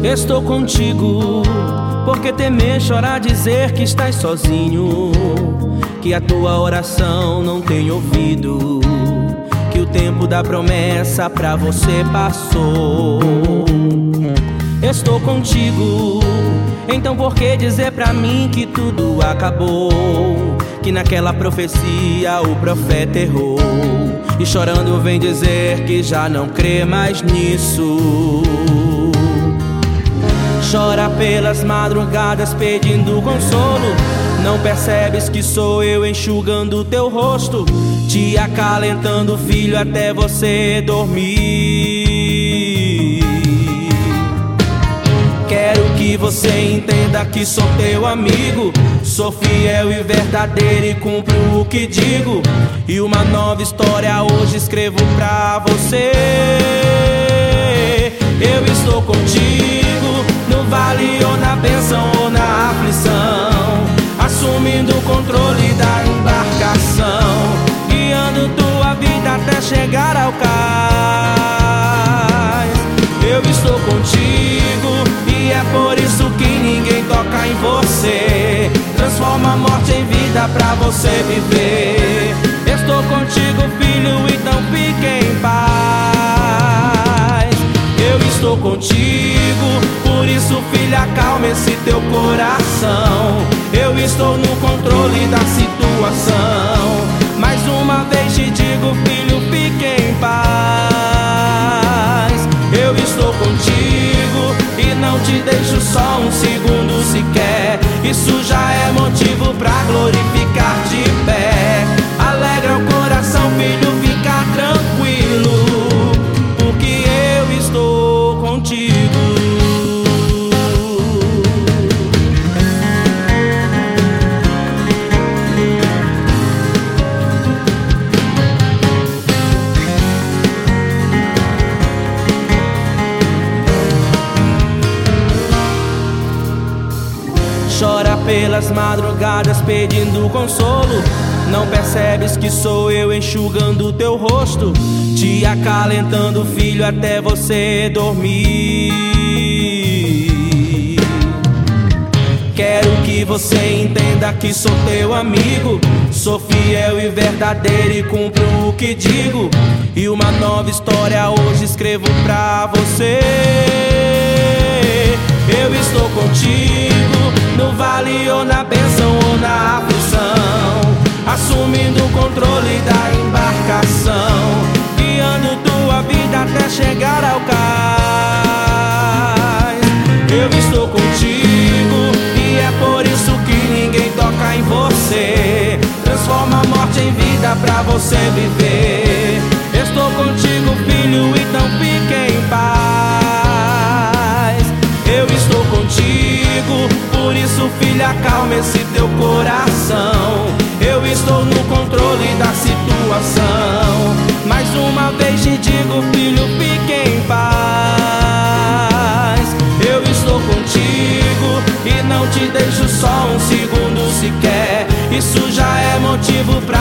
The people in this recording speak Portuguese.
Estou contigo, porque temer, chorar, dizer que estás sozinho, que a tua oração não tem ouvido, que o tempo da promessa pra você passou. Estou contigo, então por que dizer pra mim que tudo acabou, que naquela profecia o profeta errou, e chorando vem dizer que já não crê mais nisso. Chora pelas madrugadas pedindo consolo, não percebes que sou eu enxugando teu rosto, te acalentando, filho, até você dormir. Quero que você entenda que sou teu amigo, sou fiel e verdadeiro e cumpro o que digo, e uma nova história hoje escrevo pra você. Eu estou contigo, no vale ou na bênção ou na aflição, assumindo o controle da embarcação, guiando tua vida até chegar ao cais. Eu estou contigo e é por isso que ninguém toca em você, transforma a morte em vida pra você viver. Estou contigo, filho, então fique em paz. Eu estou contigo, por isso, filho, acalma esse teu coração. Eu estou no controle da situação. Mais uma vez te digo, filho, fique em paz. Eu estou contigo e não te deixo só um segundo sequer. Isso já é motivo pra glorificar de pé. Alegra o coração, filho, fica tranquilo, porque eu estou contigo. Chora pelas madrugadas pedindo consolo, não percebes que sou eu enxugando teu rosto, te acalentando, filho, até você dormir. Quero que você entenda que sou teu amigo, sou fiel e verdadeiro e cumpro o que digo, e uma nova história hoje escrevo pra você. Eu estou contigo, no vale ou na bênção ou na aflição, assumindo o controle da embarcação, guiando tua vida até chegar ao cais. Eu estou contigo e é por isso que ninguém toca em você, transforma a morte em vida pra você viver. Estou contigo, filho, então fique em paz. Eu estou contigo, por isso, filho, acalma esse teu coração. Eu estou no controle da situação. Mais uma vez te digo, filho, fique em paz. Eu estou contigo e não te deixo só um segundo sequer. Isso já é motivo pra